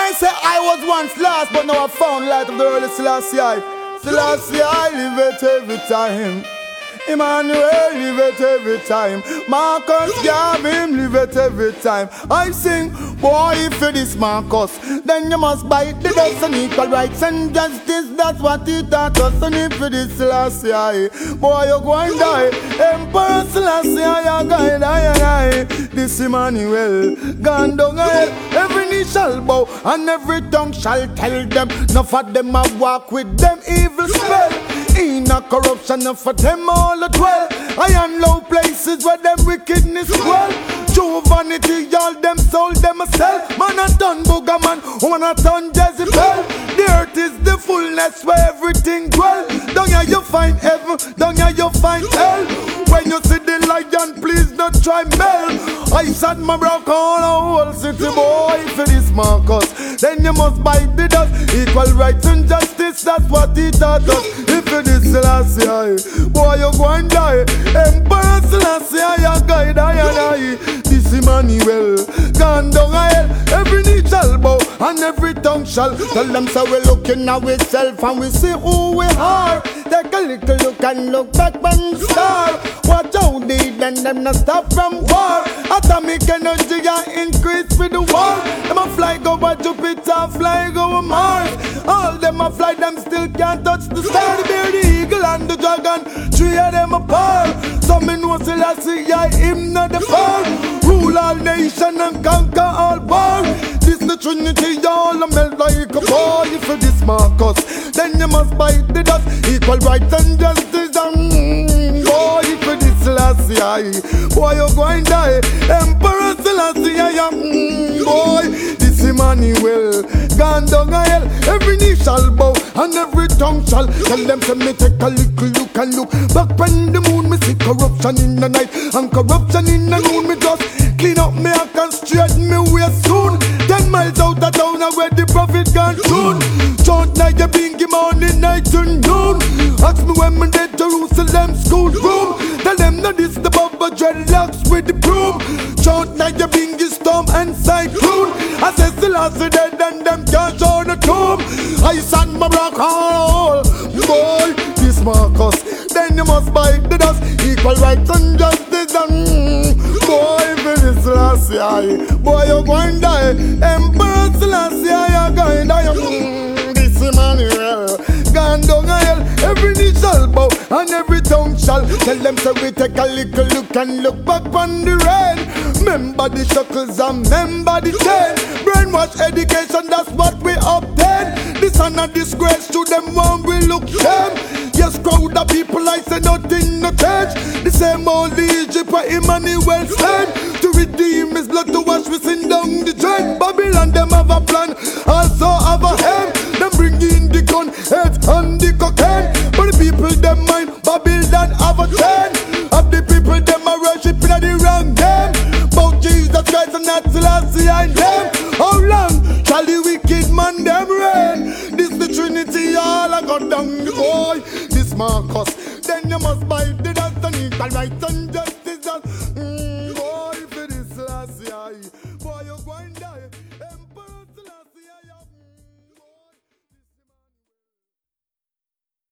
I say I was once lost, but now I found light of the early Selassie. Selassie, I live it every time. Emmanuel, live it every time. Marcus, Gavin, live it every time. I sing, boy, if it is Marcus, then you must bite the dust and equal rights and justice. That's what he taught us. And if it is Selassie, boy, you're going to die. Emperor Selassie, you're going to die. This Emmanuel, gone down hell. Every knee shall bow and every tongue shall tell them. Enough of them I walk with them evil spell. In a corruption, enough for them all at well. I am low places where them wickedness dwell. True vanity, all them sold them a sell. Man a done booger man, woman a done Jezebel. The earth is the fullness where everything dwell. Down here you find heaven, down here you find hell. When you see the lion, please don't try mel. I sat my rock on a whole city, boy. If it is Marcus, then you must bite the dust. Equal rights and justice, that's what he taught us. If it is Selassie, boy, you're going to die. Emperor Selassie, your guide, I. This Emmanuel, gone down hell. Every knee shall bow and every tongue shall tell them. So we're looking at ourselves and we see who we are. Take a little look and look back on the star. Watch out, they then them not stop from war. Atomic energy increase with the war. Them a fly go over Jupiter, fly go over Mars. All them a fly, them still can't touch the star. The bear, the eagle and the dragon, three of them apart. Some me know Selassie, him not the fall. Rule all nation and conquer all war. This the Trinity, y'all a melt like a boy. If it is Marcus, then you must bite the dust. Equal rights and justice and boy, if it is Selassie, boy, you're going to die. Emperor Selassie, boy, this Emmanuel, gone down hell. Every knee shall bow and every tongue shall tell them to me take a little look and look back when the moon. Me see corruption in the night and corruption in the noon. Me just clean up me act and straighten me way soon. 10 miles out of town where the prophet gone soon. Chant like a bingy morning, night to noon. Ask me when me dead Jerusalem school room. Tell them that this the Baba dreadlocks with the broom. Chant like a bingy storm and cyclone. I say Selassie dead and them can't show the tomb. I sat my rock hole, boy, this Marcus. Then you must bite the dust. Equal rights and justice and boy, if it is Selassie, boy, you're going to die. Emperor Selassie, you're going to die. This Emmanuel, gone down hell. Every knee shall bow and every tongue shall tell them. So we take a little look and look back on the rain. Remember the shackles and remember the chain. Brainwash education, that's what we obtain. This and a disgrace to them when we look shame. Yes, crowd of people, I say nothing no change. The same old Egypt where Emmanuel slain. To redeem his blood to wash we sin down the drain. Babylon them have a plan, also have a aim. Them bring in the gun, head and the cocaine. But the people them mind, Babylon have a chain. Of the people them are worshiping at the wrong name. Bout Jesus Christ and not Selassie and them. How long shall the wicked man them reign? This the Trinity, all I got down the boy. This Marcus, then you must bite the dust and equal rights and justice.